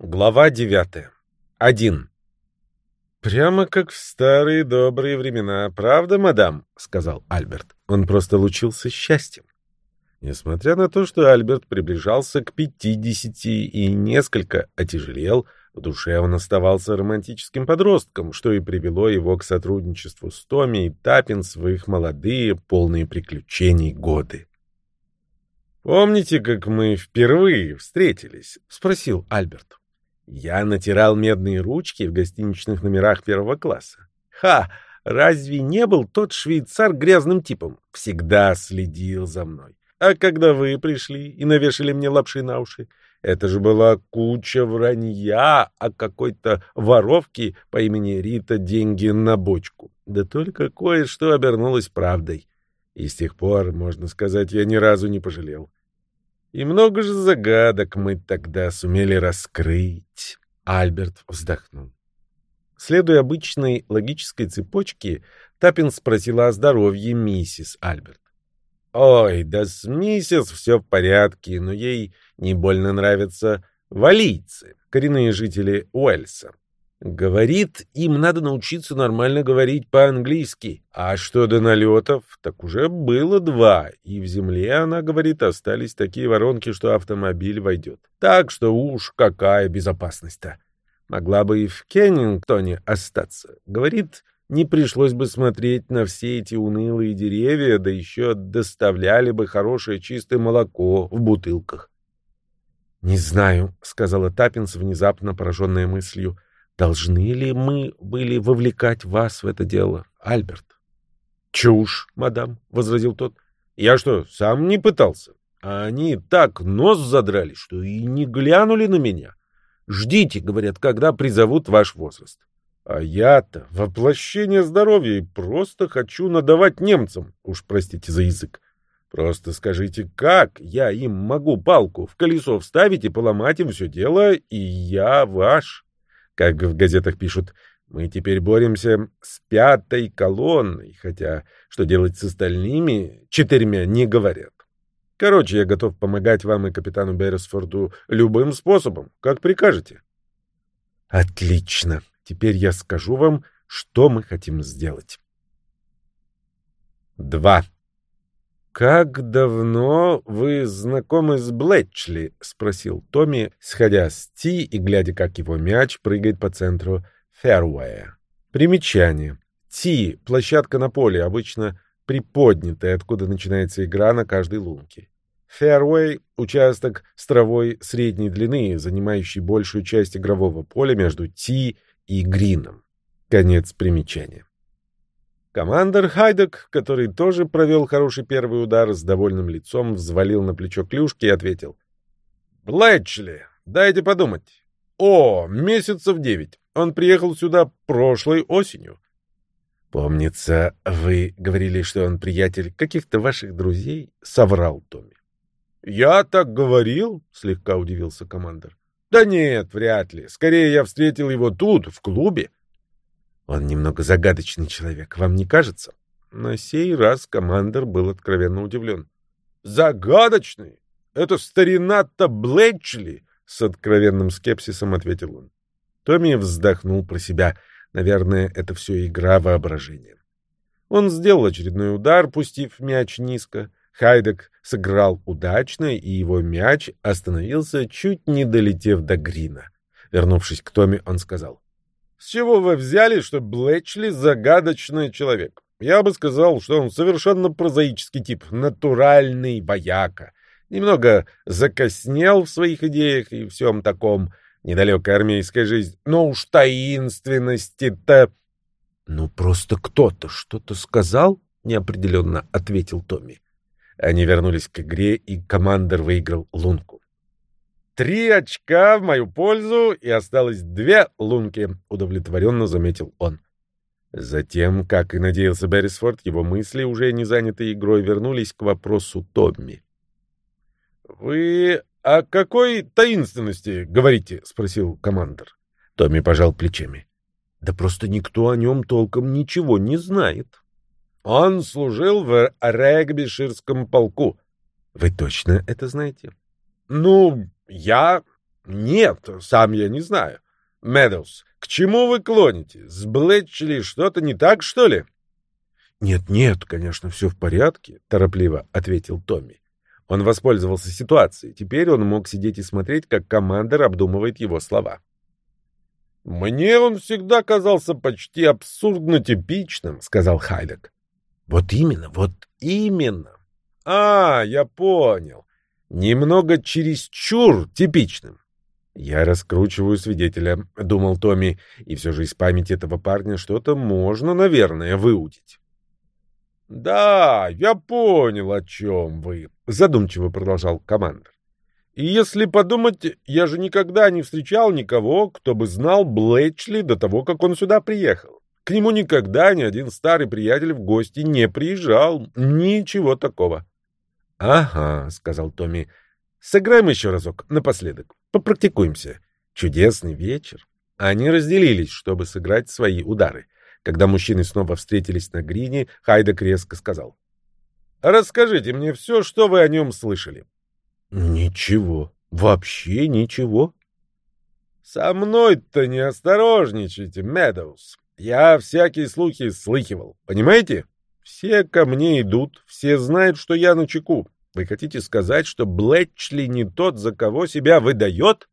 Глава 9. 1. «Прямо как в старые добрые времена, правда, мадам?» — сказал Альберт. Он просто лучился счастьем. Несмотря на то, что Альберт приближался к 50 и несколько отяжелел, в душе он оставался романтическим подростком, что и привело его к сотрудничеству с Томми и Таппинс в их молодые, полные приключений годы. «Помните, как мы впервые встретились?» — спросил Альберт. Я натирал медные ручки в гостиничных номерах первого класса. Разве не был тот швейцар грязным типом? Всегда следил за мной. А когда вы пришли и навешали мне лапши на уши, это же была куча вранья о какой-то воровке по имени Рита деньги на бочку. Да только кое-что обернулось правдой. И с тех пор, можно сказать, я ни разу не пожалел. И много же загадок мы тогда сумели раскрыть. Альберт вздохнул. Следуя обычной логической цепочке, Таппинс спросила о здоровье миссис Альберт. «Ой, да с миссис все в порядке, но ей не больно нравятся валлийцы, коренные жители Уэльса. Говорит, им надо научиться нормально говорить по-английски. А что до налетов, так уже было 2, и в земле, она говорит, остались такие воронки, что автомобиль войдет. Так что уж какая безопасность-то. Могла бы и в Кеннингтоне остаться. Говорит, не пришлось бы смотреть на все эти унылые деревья, да еще доставляли бы хорошее чистое молоко в бутылках. «Не знаю», — сказала Таппинс, внезапно пораженная мыслью, «должны ли мы были вовлекать вас в это дело, Альберт?» «Чушь, мадам», — возразил тот. «Я что, сам не пытался? А они так нос задрали, что и не глянули на меня. Ждите, — говорят, — когда призовут ваш возраст. А я-то воплощение здоровья и просто хочу надавать немцам, уж простите за язык. Просто скажите, как я им могу палку в колесо вставить и поломать им все дело, и я ваш». Как в газетах пишут, мы теперь боремся с 5-й колонной, хотя что делать с остальными 4 не говорят. Короче, я готов помогать вам и капитану Берресфорду любым способом, как прикажете. Отлично. Теперь я скажу вам, что мы хотим сделать. 2. «Как давно вы знакомы с Блетчли?» — спросил Томми, сходя с ти и глядя, как его мяч прыгает по центру фэруэя. Примечание. Ти — площадка на поле, обычно приподнятая, откуда начинается игра на каждой лунке. Фэруэй — участок с травой средней длины, занимающий большую часть игрового поля между ти и грином. Конец примечания. Командор Хайдек, который тоже провел хороший первый удар, с довольным лицом взвалил на плечо клюшки и ответил. «Блетчли, дайте подумать. Месяцев 9. Он приехал сюда прошлой осенью». «Помнится, вы говорили, что он приятель каких-то ваших друзей?» — соврал Томми. «Я так говорил?» — слегка удивился командор. «Да нет, вряд ли. Скорее, я встретил его тут, в клубе». «Он немного загадочный человек, вам не кажется?» На сей раз командор был откровенно удивлен. «Загадочный? Это старина-то Блетчли?» — с откровенным скепсисом ответил он. Томми вздохнул про себя. Наверное, это все игра воображения. Он сделал очередной удар, пустив мяч низко. Хайдек сыграл удачно, и его мяч остановился, чуть не долетев до грина. Вернувшись к Томми, он сказал. «С чего вы взяли, что Блетчли загадочный человек? Я бы сказал, что он совершенно прозаический тип, натуральный вояка. Немного закоснел в своих идеях и всем таком, недалекая армейская жизнь. Но уж таинственности-то...» «Ну, просто кто-то что-то сказал?» — неопределенно ответил Томми. Они вернулись к игре, и командор выиграл лунку. 3 очка в мою пользу, и осталось 2 лунки, — удовлетворенно заметил он. Затем, как и надеялся Берресфорд, его мысли, уже не занятые игрой, вернулись к вопросу Томми. «Вы о какой таинственности говорите?» — спросил командор. Томми пожал плечами. «Да просто никто о нем толком ничего не знает». «Он служил в регбиширском полку». «Вы точно это знаете?» «Ну, я Нет, сам я не знаю. Медоуз, к чему вы клоните? С Блетчли что-то не так, что ли? Нет, конечно, все в порядке, торопливо ответил Томми. Он воспользовался ситуацией. Теперь он мог сидеть и смотреть, как командир обдумывает его слова. «Мне он всегда казался почти абсурдно типичным», — сказал Хайдек. «Вот именно. Я понял. Немного чересчур типичным». «Я раскручиваю свидетеля», — думал Томми, и все же из памяти этого парня что-то можно, наверное, выудить. «Да, я понял, о чем вы», — задумчиво продолжал командир. «И если подумать, я же никогда не встречал никого, кто бы знал Блэчли до того, как он сюда приехал. К нему никогда ни один старый приятель в гости не приезжал. Ничего такого». «Ага», — сказал Томми. «Сыграем еще разок, напоследок. Попрактикуемся. Чудесный вечер». Они разделились, чтобы сыграть свои удары. Когда мужчины снова встретились на грине, Хайдек резко сказал: «Расскажите мне все, что вы о нем слышали». «Ничего. Вообще ничего». «Со мной-то не осторожничайте, Медоуз. Я всякие слухи слыхивал. Понимаете? Все ко мне идут, все знают, что я начеку. Вы хотите сказать, что Блетчли не тот, за кого себя выдает?»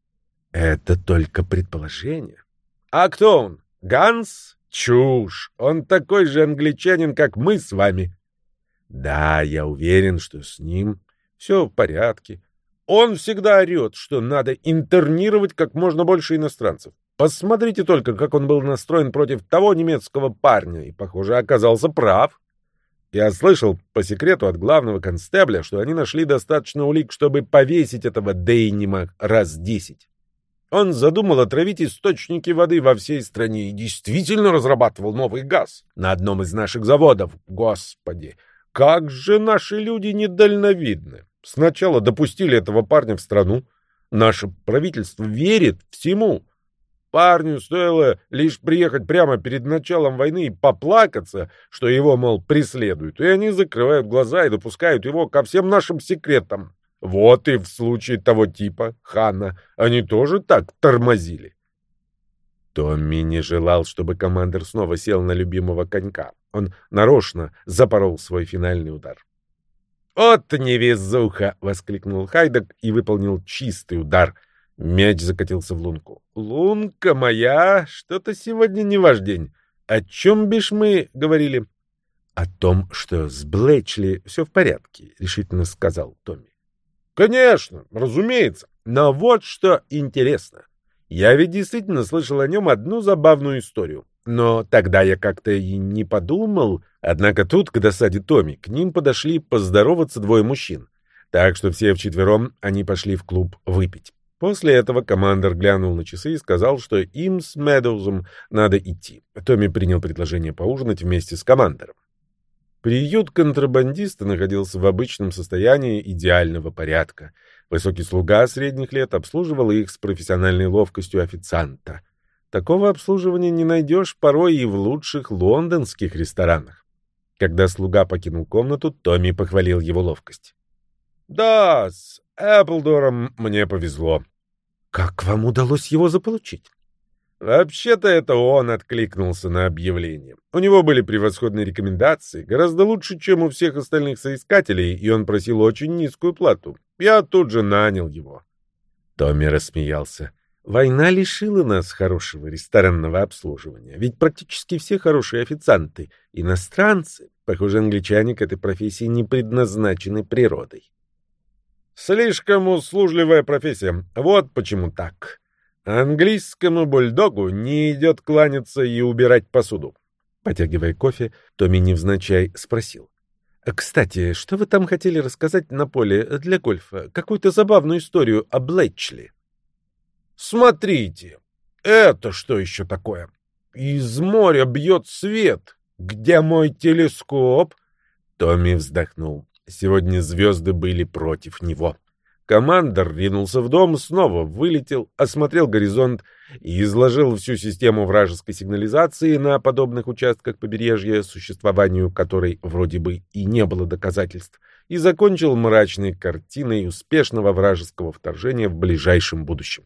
«Это только предположение». «А кто он? Ганс? Чушь! Он такой же англичанин, как мы с вами». «Да, я уверен, что с ним все в порядке. Он всегда орет, что надо интернировать как можно больше иностранцев. Посмотрите только, как он был настроен против того немецкого парня, и, похоже, оказался прав. Я слышал по секрету от главного констебля, что они нашли достаточно улик, чтобы повесить этого Дейнима раз 10. Он задумал отравить источники воды во всей стране и действительно разрабатывал новый газ на одном из наших заводов. Господи, как же наши люди недальновидны. Сначала допустили этого парня в страну. Наше правительство верит всему. Парню стоило лишь приехать прямо перед началом войны и поплакаться, что его, мол, преследуют, и они закрывают глаза и допускают его ко всем нашим секретам. Вот и в случае того типа, Хана, они тоже так тормозили». Томми не желал, чтобы командир снова сел на любимого конька. Он нарочно запорол свой финальный удар. «От невезуха!» — воскликнул Хайдек и выполнил чистый удар. Мяч закатился в лунку. «Лунка моя, что-то сегодня не ваш день. О чем бишь мы говорили?» «О том, что с Блэчли все в порядке», — решительно сказал Томми. «Конечно, разумеется. Но вот что интересно. Я ведь действительно слышал о нем одну забавную историю. Но тогда я как-то и не подумал. Однако тут, к досаде Томми, к ним подошли поздороваться двое мужчин. Так что все вчетвером они пошли в клуб выпить. После этого командир глянул на часы и сказал, что им с Медоузом надо идти. Томми принял предложение поужинать вместе с командиром. Приют контрабандиста находился в обычном состоянии идеального порядка. Высокий слуга средних лет обслуживал их с профессиональной ловкостью официанта. Такого обслуживания не найдешь порой и в лучших лондонских ресторанах. Когда слуга покинул комнату, Томми похвалил его ловкость. «Да, с Эпплдором мне повезло». «Как вам удалось его заполучить?» «Вообще-то это он откликнулся на объявление. У него были превосходные рекомендации, гораздо лучше, чем у всех остальных соискателей, и он просил очень низкую плату. Я тут же нанял его». Томми рассмеялся. «Война лишила нас хорошего ресторанного обслуживания, ведь практически все хорошие официанты — иностранцы. Похоже, англичане к этой профессии не предназначены природой». «Слишком услужливая профессия. Вот почему так. Английскому бульдогу не идет кланяться и убирать посуду». Потягивая кофе, Томми невзначай спросил: «Кстати, что вы там хотели рассказать на поле для гольфа? Какую-то забавную историю о Блэчли?» «Смотрите, это что еще такое? Из моря бьет свет. Где мой телескоп?» Томми вздохнул. Сегодня звезды были против него. Командор ринулся в дом, снова вылетел, осмотрел горизонт и изложил всю систему вражеской сигнализации на подобных участках побережья, существованию которой вроде бы и не было доказательств. и закончил мрачной картиной успешного вражеского вторжения в ближайшем будущем.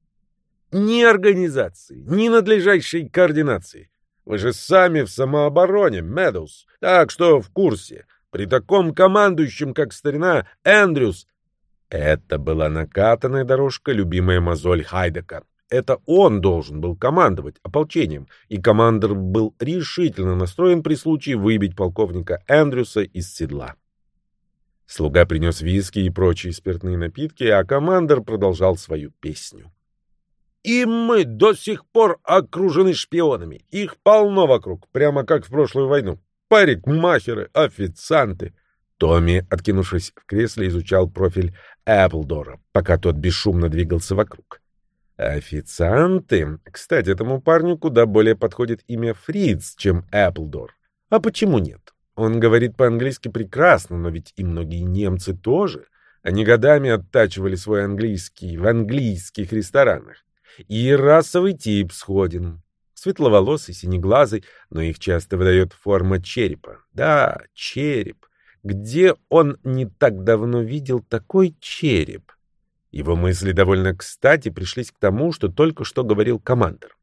Ни организации, ни надлежащей координации. Вы же сами в самообороне, Медоуз, так что в курсе. При таком командующем, как старина Эндрюс. Это была накатанная дорожка, любимая мозоль Хайдека. Это он должен был командовать ополчением, и командир был решительно настроен при случае выбить полковника Эндрюса из седла. Слуга принес виски и прочие спиртные напитки, а командир продолжал свою песню. «И мы до сих пор окружены шпионами. Их полно вокруг, прямо как в прошлую войну. Парикмахеры, официанты». Томми, откинувшись в кресле, изучал профиль Эпплдора, пока тот бесшумно двигался вокруг. Официанты? Кстати, этому парню куда более подходит имя Фриц, чем Эпплдор. А почему нет? Он говорит по-английски прекрасно, но ведь и многие немцы тоже. Они годами оттачивали свой английский в английских ресторанах. И расовый тип сходен. Светловолосый, синеглазый, но их часто выдает форма черепа. Да, череп. Где он не так давно видел такой череп? Его мысли довольно кстати пришлись к тому, что только что говорил командир.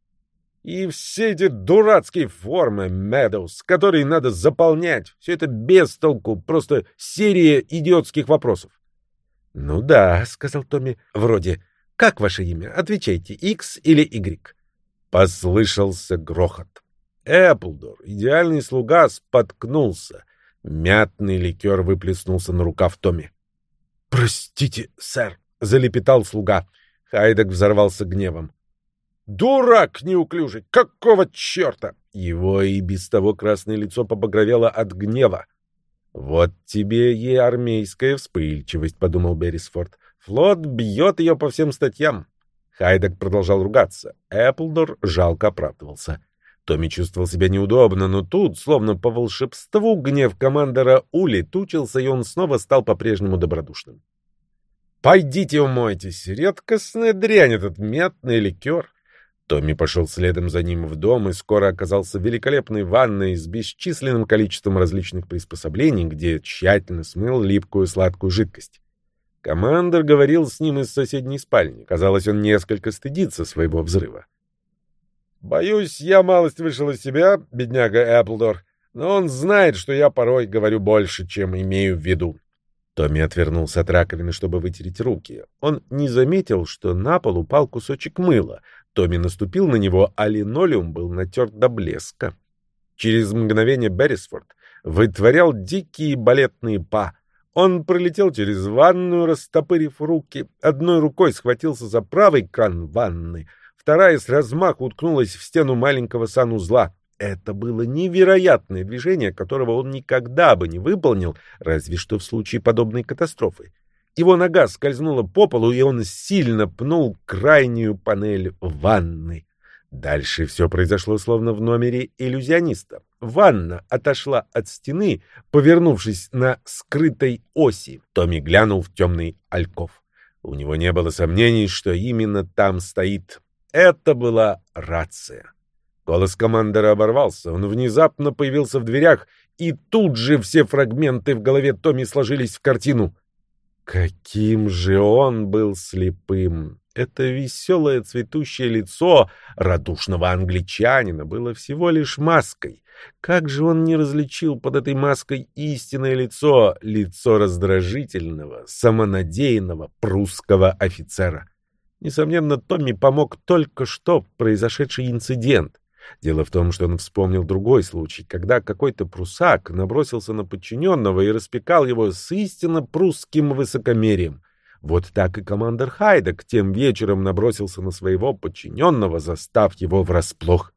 И все эти дурацкие формы, Медоуз, которые надо заполнять, все это без толку, просто серия идиотских вопросов. — Ну да, — сказал Томми, — вроде «Как ваше имя? Отвечайте, X или Y?» Послышался грохот. Эпплдор, идеальный слуга, споткнулся. Мятный ликер выплеснулся на рукав Томми. «Простите, сэр», — залепетал слуга. Хайдек взорвался гневом. «Дурак неуклюжий! Какого черта?» Его и без того красное лицо побагровело от гнева. «Вот тебе и армейская вспыльчивость», — подумал Беррисфорд. «Флот бьет ее по всем статьям». Хайдек продолжал ругаться. Эпплдор жалко оправдывался. Томми чувствовал себя неудобно, но тут, словно по волшебству, гнев командора улетучился, и он снова стал по-прежнему добродушным. «Пойдите умойтесь, редкостная дрянь этот мятный ликер». Томми пошел следом за ним в дом и скоро оказался в великолепной ванной с бесчисленным количеством различных приспособлений, где тщательно смыл липкую сладкую жидкость. Командор говорил с ним из соседней спальни. Казалось, он несколько стыдится своего взрыва. «Боюсь, я малость вышел из себя, бедняга Эпплдор, но он знает, что я порой говорю больше, чем имею в виду». Томми отвернулся от раковины, чтобы вытереть руки. Он не заметил, что на пол упал кусочек мыла. Томми наступил на него, а линолеум был натерт до блеска. Через мгновение Беррисфорд вытворял дикие балетные па. Он пролетел через ванную, растопырив руки. Одной рукой схватился за правый кран ванны, вторая с размаху уткнулась в стену маленького санузла. Это было невероятное движение, которого он никогда бы не выполнил, разве что в случае подобной катастрофы. Его нога скользнула по полу, и он сильно пнул крайнюю панель ванны. Дальше все произошло словно в номере иллюзиониста. Ванна отошла от стены, повернувшись на скрытой оси. Томми глянул в темный альков. У него не было сомнений, что именно там стоит. Это была рация. Голос командора оборвался. Он внезапно появился в дверях, и тут же все фрагменты в голове Томми сложились в картину. Каким же он был слепым! Это веселое цветущее лицо радушного англичанина было всего лишь маской. Как же он не различил под этой маской истинное лицо, лицо раздражительного, самонадеянного прусского офицера? Несомненно, Томми помог только что произошедший инцидент. Дело в том, что он вспомнил другой случай, когда какой-то прусак набросился на подчиненного и распекал его с истинно прусским высокомерием. Вот так и командир Хайдек тем вечером набросился на своего подчиненного, застав его врасплох.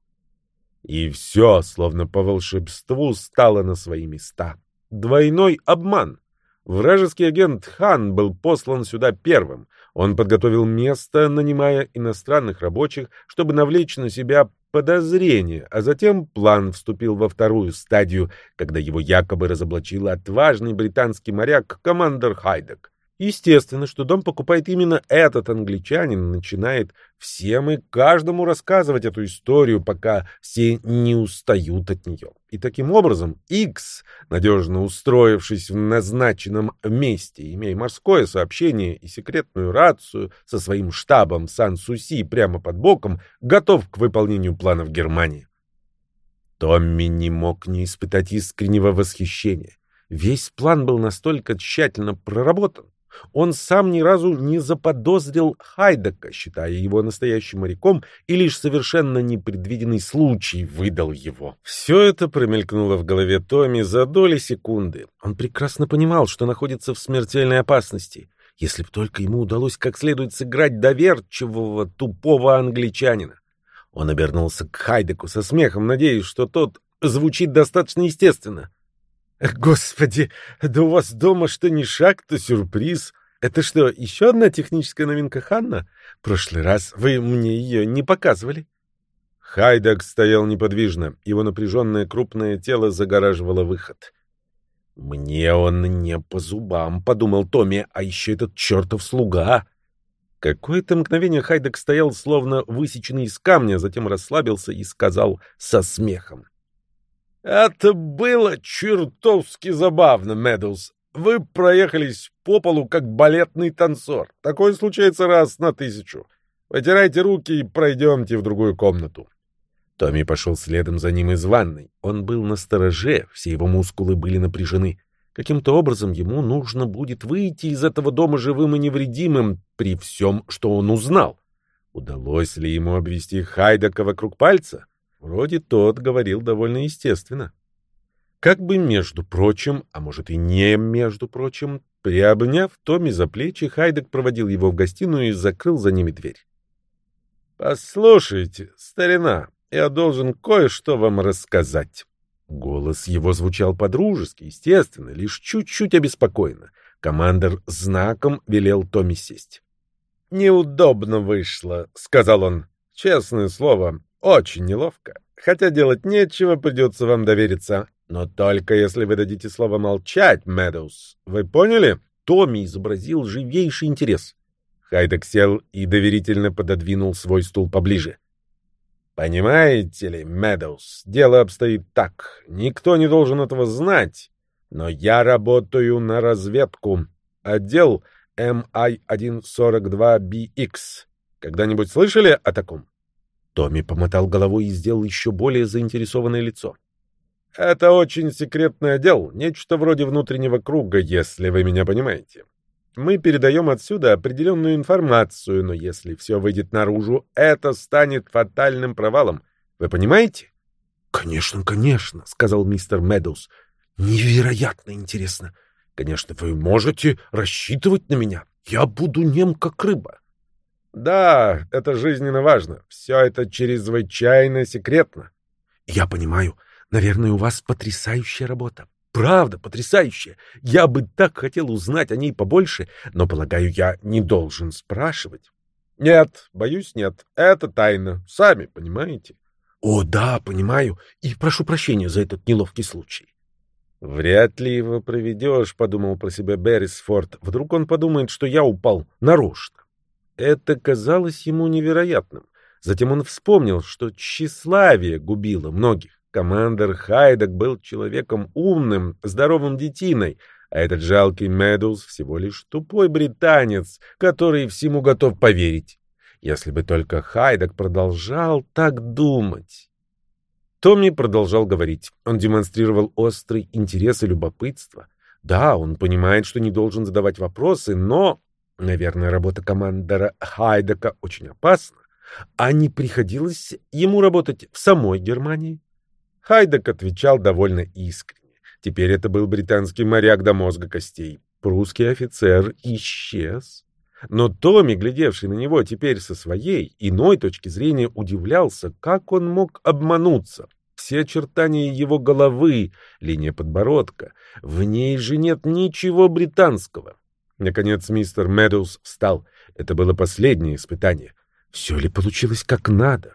И все, словно по волшебству, стало на свои места. Двойной обман. Вражеский агент Хан был послан сюда первым. Он подготовил место, нанимая иностранных рабочих, чтобы навлечь на себя подозрение, а затем план вступил во вторую стадию, когда его якобы разоблачил отважный британский моряк командир Хайдек. Естественно, что дом покупает именно этот англичанин и начинает всем и каждому рассказывать эту историю, пока все не устают от нее. И таким образом Икс, надежно устроившись в назначенном месте, имея морское сообщение и секретную рацию со своим штабом в Сан-Суси прямо под боком, готов к выполнению планов Германии. Томми не мог не испытать искреннего восхищения. Весь план был настолько тщательно проработан. Он сам ни разу не заподозрил Хайдека, считая его настоящим моряком, и лишь совершенно непредвиденный случай выдал его. Все это промелькнуло в голове Томми за доли секунды. Он прекрасно понимал, что находится в смертельной опасности. Если бы только ему удалось как следует сыграть доверчивого, тупого англичанина. Он обернулся к Хайдеку со смехом, надеясь, что тот звучит достаточно естественно. «Господи, да у вас дома что ни шаг, то сюрприз. Это что, еще одна техническая новинка Ханна? В прошлый раз вы мне ее не показывали». Хайдек стоял неподвижно. Его напряженное крупное тело загораживало выход. «Мне он не по зубам», — подумал Томми, — «а еще этот чертов слуга». Какое-то мгновение Хайдек стоял, словно высеченный из камня, затем расслабился и сказал со смехом. «Это было чертовски забавно, Медоуз. Вы проехались по полу, как балетный танцор. Такое случается раз на 1000. Вытирайте руки и пройдемте в другую комнату». Томми пошел следом за ним из ванной. Он был настороже, все его мускулы были напряжены. Каким-то образом ему нужно будет выйти из этого дома живым и невредимым при всем, что он узнал. Удалось ли ему обвести Хайдека вокруг пальца? Вроде тот говорил довольно естественно. Как бы между прочим, а может и не между прочим, приобняв Томми за плечи, Хайдек проводил его в гостиную и закрыл за ними дверь. «Послушайте, старина, я должен кое-что вам рассказать». Голос его звучал по-дружески, естественно, лишь чуть-чуть обеспокоенно. Командир знаком велел Томми сесть. «Неудобно вышло», — сказал он. «Честное слово, очень неловко. Хотя делать нечего, придется вам довериться. Но только если вы дадите слово молчать, Медоуз. Вы поняли?» Томми изобразил живейший интерес. Хайдек сел и доверительно пододвинул свой стул поближе. «Понимаете ли, Медоуз, дело обстоит так. Никто не должен этого знать. Но я работаю на разведку. Отдел MI-142BX. Когда-нибудь слышали о таком?» Томми помотал головой и сделал еще более заинтересованное лицо. «Это очень секретный отдел, нечто вроде внутреннего круга, если вы меня понимаете. Мы передаем отсюда определенную информацию, но если все выйдет наружу, это станет фатальным провалом. Вы понимаете?» «Конечно, конечно», — сказал мистер Медоуз. «Невероятно интересно. Конечно, вы можете рассчитывать на меня. Я буду нем, как рыба». «Да, это жизненно важно. Все это чрезвычайно секретно». «Я понимаю. Наверное, у вас потрясающая работа. Правда, потрясающая. Я бы так хотел узнать о ней побольше, но, полагаю, я не должен спрашивать». «Нет, боюсь, нет. Это тайна. Сами понимаете». «О, да, понимаю. И прошу прощения за этот неловкий случай». «Вряд ли его проведешь», — подумал про себя Беррисфорд. «Вдруг он подумает, что я упал нарочно». Это казалось ему невероятным. Затем он вспомнил, что тщеславие губило многих. Командир Хайдек был человеком умным, здоровым детиной, а этот жалкий Медоуз всего лишь тупой британец, который всему готов поверить. Если бы только Хайдек продолжал так думать. Томми продолжал говорить. Он демонстрировал острый интерес и любопытство. Да, он понимает, что не должен задавать вопросы, но, наверное, работа командира Хайдека очень опасна. А не приходилось ему работать в самой Германии? Хайдек отвечал довольно искренне. Теперь это был британский моряк до мозга костей. Прусский офицер исчез. Но Томми, глядевший на него теперь со своей, иной точки зрения, удивлялся, как он мог обмануться. Все очертания его головы, линия подбородка, в ней же нет ничего британского. Наконец мистер Медоуз встал. Это было последнее испытание. Все ли получилось как надо?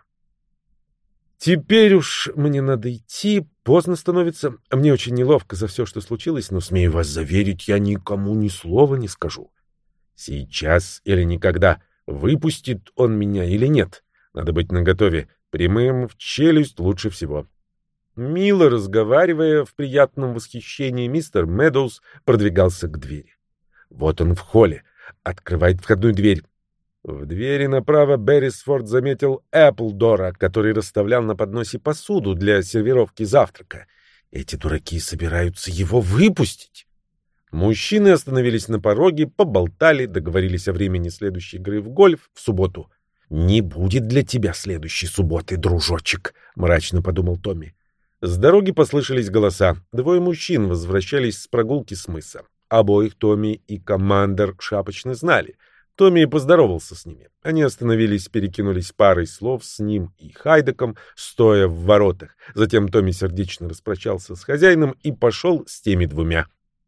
«Теперь уж мне надо идти, поздно становится. Мне очень неловко за все, что случилось, но, смею вас заверить, я никому ни слова не скажу». Сейчас или никогда. Выпустит он меня или нет? Надо быть наготове. Прямым в челюсть лучше всего. Мило разговаривая в приятном восхищении, мистер Медоуз продвигался к двери. Вот он в холле. Открывает входную дверь. В двери направо Беррисфорд заметил Эпплдора, который расставлял на подносе посуду для сервировки завтрака. Эти дураки собираются его выпустить. Мужчины остановились на пороге, поболтали, договорились о времени следующей игры в гольф в субботу. «Не будет для тебя следующей субботы, дружочек», — мрачно подумал Томми. С дороги послышались голоса. Двое мужчин возвращались с прогулки с мыса. Обоих Томми и командор шапочно знали. Томми поздоровался с ними. Они остановились, перекинулись парой слов с ним и Хайдеком, стоя в воротах. Затем Томми сердечно распрощался с хозяином и пошел с теми двумя.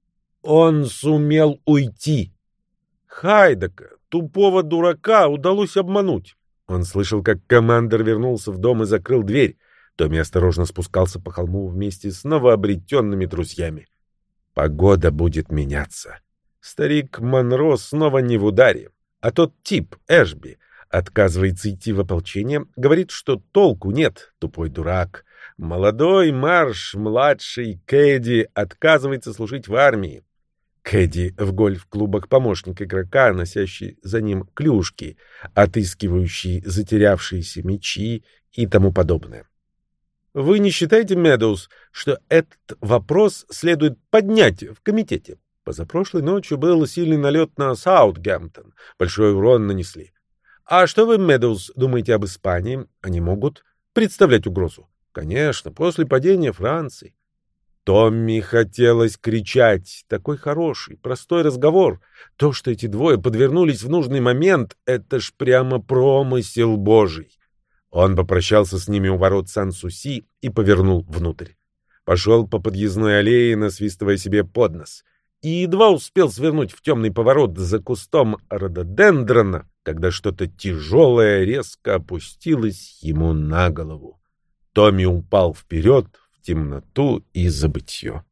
Он сумел уйти. Хайдека, тупого дурака, удалось обмануть. Он слышал, как командор вернулся в дом и закрыл дверь. Томми осторожно спускался по холму вместе с новообретенными друзьями. Погода будет меняться. Старик Монро снова не в ударе. А тот тип, Эшби, отказывается идти в ополчение, говорит, что толку нет, тупой дурак. Молодой Марш, младший Кэдди, отказывается служить в армии. Кэдди в гольф-клубах помощник игрока, носящий за ним клюшки, отыскивающий затерявшиеся мячи и тому подобное. Вы не считаете, Медоуз, что этот вопрос следует поднять в комитете? Позапрошлой ночью был сильный налет на Саутгемптон. Большой урон нанесли. А что вы, Медоуз, думаете об Испании? Они могут представлять угрозу? Конечно, после падения Франции. Томми хотелось кричать. Такой хороший, простой разговор. То, что эти двое подвернулись в нужный момент, это ж прямо промысел Божий. Он попрощался с ними у ворот Сан-Суси и повернул внутрь. Пошел по подъездной аллее, насвистывая себе под нос. И едва успел свернуть в темный поворот за кустом рододендрона, когда что-то тяжелое резко опустилось ему на голову. Томми упал вперед в темноту и забытье.